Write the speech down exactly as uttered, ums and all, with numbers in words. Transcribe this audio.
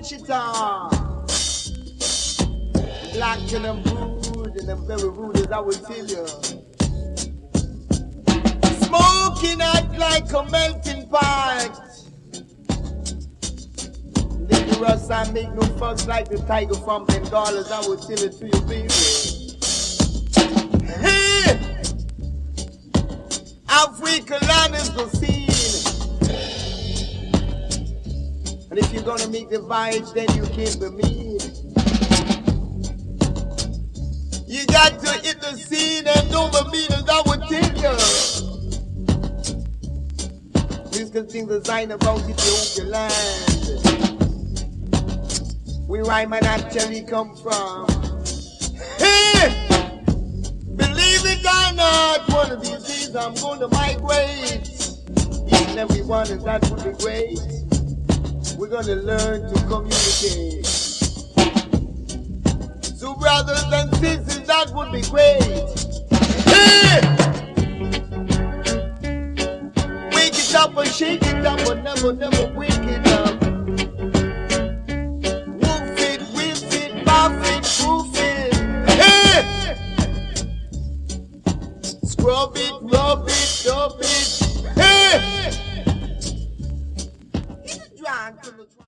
Wichita. Black and I'm rude, and I'm very rude as I will tell you. Smoking hot like a melting pot. Dangerous, I make no fuss like the tiger from Bengal, as I will tell it to you, baby. Hey! Africa land is the scene. And if you're gonna make the voyage, then you can't be mean. You got to hit the scene and know the meanings I would tell you. These good things design about Ethiopia land. Where Ryman actually come from. Hey! Believe it or not, one of these days I'm gonna migrate. Each and every one, and that would be great. We're gonna learn to communicate. So brothers and sisters, that would be great. Hey! Wake it up and shake it up, but never, never wake it up. Woof it, whiff it, buff it, proof it. Hey! Scrub it, rub it, dub it. Hey! He's a drunk.